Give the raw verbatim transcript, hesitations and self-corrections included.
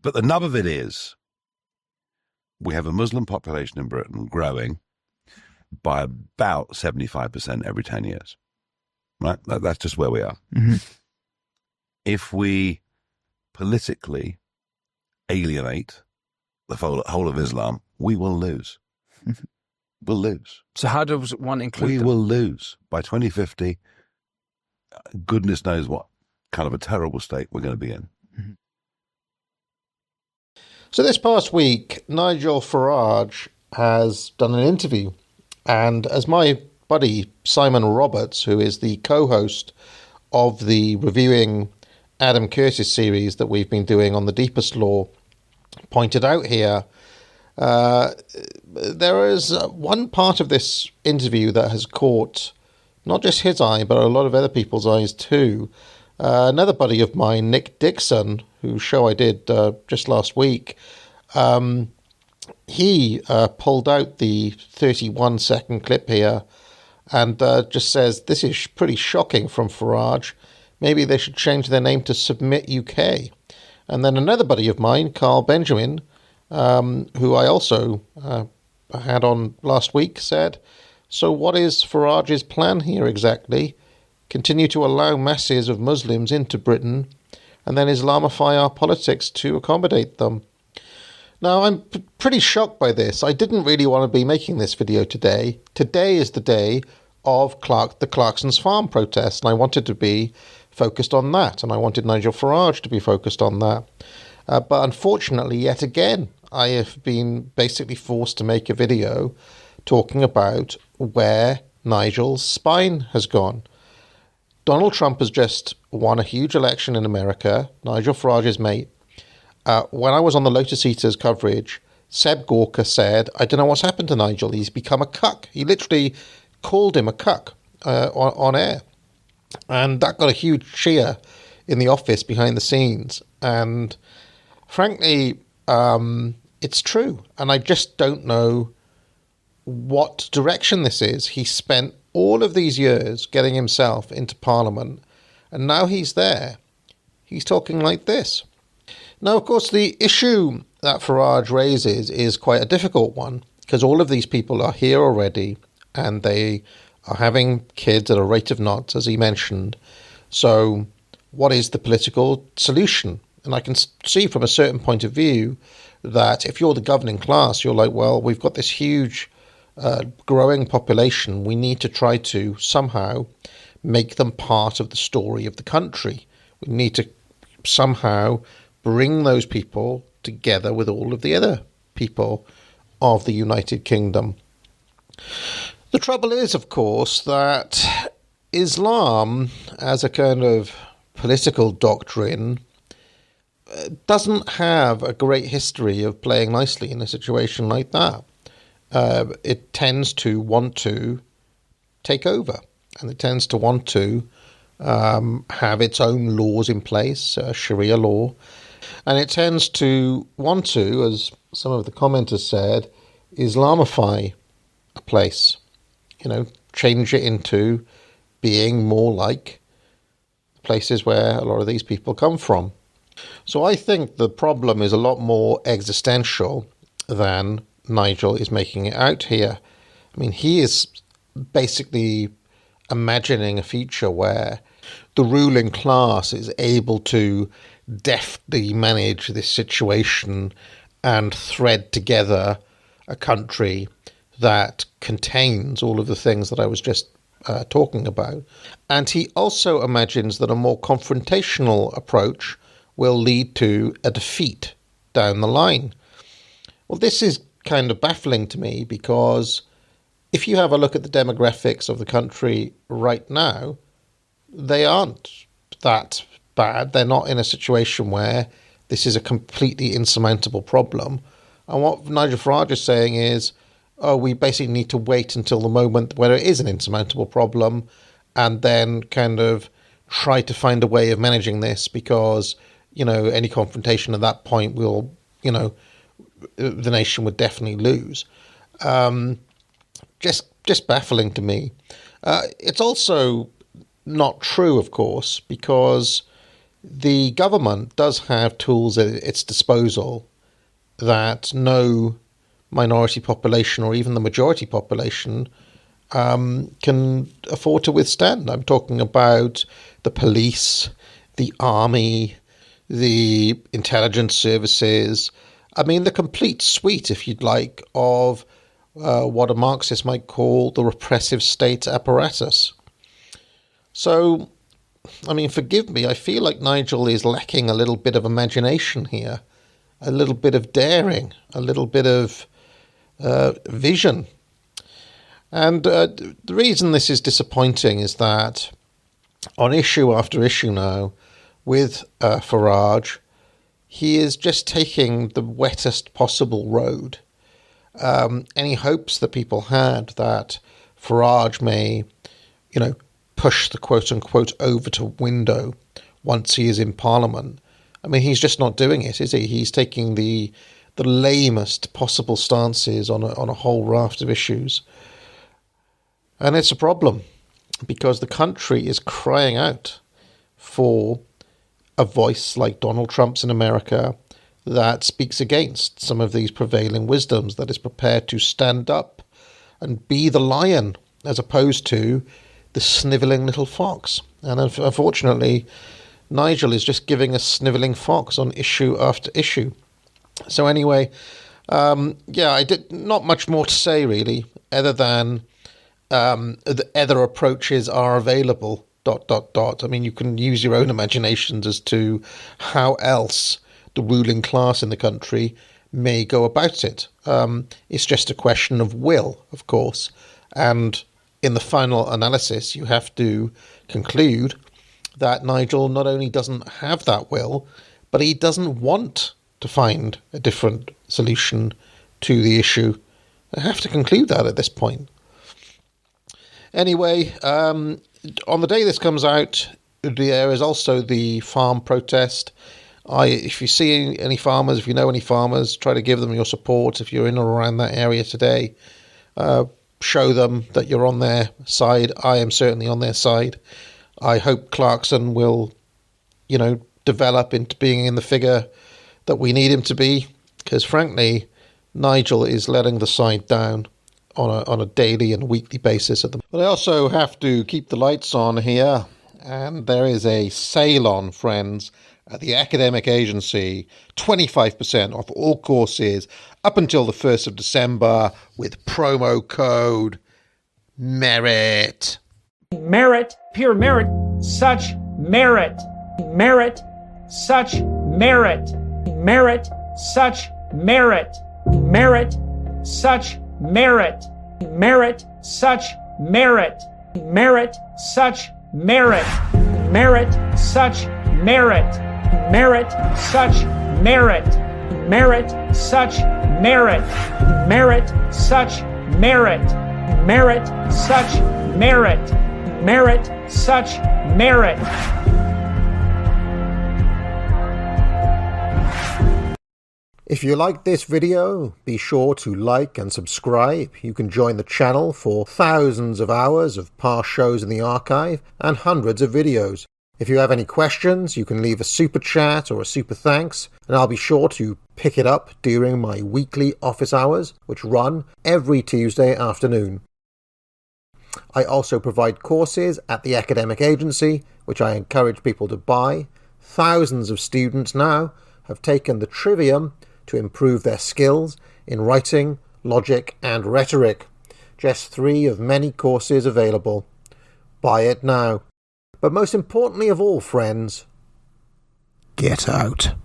But the nub of it is we have a Muslim population in Britain growing by about seventy-five percent every ten years. Right? That, that's just where we are. Mm-hmm. If we politically alienate the whole, whole of Islam, we will lose. We'll lose. So how does one include We them? will lose. By twenty fifty, goodness knows what kind of a terrible state we're going to be in. Mm-hmm. So this past week, Nigel Farage has done an interview, and as my buddy Simon Roberts, who is the co-host of the Reviewing Adam Curtis series that we've been doing on the Deepest Law, pointed out here, uh, there is one part of this interview that has caught not just his eye, but a lot of other people's eyes too. Uh, another buddy of mine, Nick Dixon, whose show I did uh, just last week, um, he uh, pulled out the thirty-one second clip here and uh, just says, this is pretty shocking from Farage. Maybe they should change their name to Submit U K. And then another buddy of mine, Carl Benjamin, um, who I also uh, had on last week, said, so what is Farage's plan here exactly? Continue to allow masses of Muslims into Britain and then Islamify our politics to accommodate them. Now, I'm p- pretty shocked by this. I didn't really want to be making this video today. Today is the day of Clark, the Clarkson's Farm protest, and I wanted to be focused on that, and I wanted Nigel Farage to be focused on that. Uh, but unfortunately, yet again, I have been basically forced to make a video talking about where Nigel's spine has gone. Donald Trump has just won a huge election in America, Nigel Farage's mate. Uh, when I was on the Lotus Eaters coverage, Seb Gorka said, I don't know what's happened to Nigel. He's become a cuck. He literally called him a cuck uh, on, on air. And that got a huge cheer in the office behind the scenes. And frankly, um, it's true. And I just don't know what direction this is. He spent all of these years getting himself into Parliament, and now he's there. He's talking like this. Now, of course, the issue that Farage raises is quite a difficult one, because all of these people are here already, and they are having kids at a rate of knots, as he mentioned. So what is the political solution? And I can see from a certain point of view that if you're the governing class, you're like, well, we've got this huge uh, growing population. We need to try to somehow make them part of the story of the country. We need to somehow bring those people together with all of the other people of the United Kingdom. The trouble is, of course, that Islam, as a kind of political doctrine, doesn't have a great history of playing nicely in a situation like that. Uh, it tends to want to take over, and it tends to want to um, have its own laws in place, uh, Sharia law, and it tends to want to, as some of the commenters said, Islamify a place, you know, change it into being more like places where a lot of these people come from. So I think the problem is a lot more existential than Nigel is making it out here. I mean, he is basically imagining a future where the ruling class is able to deftly manage this situation and thread together a country that contains all of the things that I was just uh, talking about. And he also imagines that a more confrontational approach will lead to a defeat down the line. Well, this is kind of baffling to me, because if you have a look at the demographics of the country right now, they aren't that bad. They're not in a situation where this is a completely insurmountable problem. And what Nigel Farage is saying is, oh, we basically need to wait until the moment where it is an insurmountable problem and then kind of try to find a way of managing this, because, you know, any confrontation at that point will, you know, the nation would definitely lose. Um, just just baffling to me. Uh, it's also not true, of course, because the government does have tools at its disposal that no minority population or even the majority population um, can afford to withstand. I'm talking about the police, the army, the intelligence services. I mean, the complete suite, if you'd like, of uh, what a Marxist might call the repressive state apparatus. So, I mean, forgive me, I feel like Nigel is lacking a little bit of imagination here, a little bit of daring, a little bit of uh, vision. And uh, the reason this is disappointing is that on issue after issue now, with uh, Farage, he is just taking the wettest possible road. Um, any hopes that people had that Farage may, you know, push the quote-unquote over to window once he is in Parliament, I mean, he's just not doing it, is he? He's taking the the lamest possible stances on a, on a whole raft of issues. And it's a problem, because the country is crying out for a voice like Donald Trump's in America that speaks against some of these prevailing wisdoms, that is prepared to stand up and be the lion as opposed to the snivelling little fox. And unfortunately, Nigel is just giving a snivelling fox on issue after issue. So anyway, um, yeah, I did not much more to say really, other than um, the other approaches are available. Dot, dot, dot. I mean, you can use your own imaginations as to how else the ruling class in the country may go about it. Um, it's just a question of will, of course. And in the final analysis, you have to conclude that Nigel not only doesn't have that will, but he doesn't want to find a different solution to the issue. I have to conclude that at this point. Anyway, um, on the day this comes out, there is also the farm protest. I, if you see any farmers, if you know any farmers, try to give them your support. If you're in or around that area today, uh, show them that you're on their side. I am certainly on their side. I hope Clarkson will, you know, develop into being in the figure that we need him to be, because frankly, Nigel is letting the side down on a on a daily and weekly basis. At the but I also have to keep the lights on here, and there is a sale on, friends, at the Academic Agency, twenty-five percent off all courses up until the first of December with promo code MERIT. Merit, pure merit, such merit, merit, such merit, merit, such merit, merit, such merit, merit, such merit, merit, such merit, merit, such merit, merit, such merit, merit, such merit, merit, such merit, merit, such merit, merit, such merit. If you like this video, be sure to like and subscribe. You can join the channel for thousands of hours of past shows in the archive and hundreds of videos. If you have any questions, you can leave a super chat or a super thanks, and I'll be sure to pick it up during my weekly office hours, which run every Tuesday afternoon. I also provide courses at the Academic Agency, which I encourage people to buy. Thousands of students now have taken the Trivium to improve their skills in writing, logic, and rhetoric. Just three of many courses available. Buy it now. But most importantly of all, friends, get out.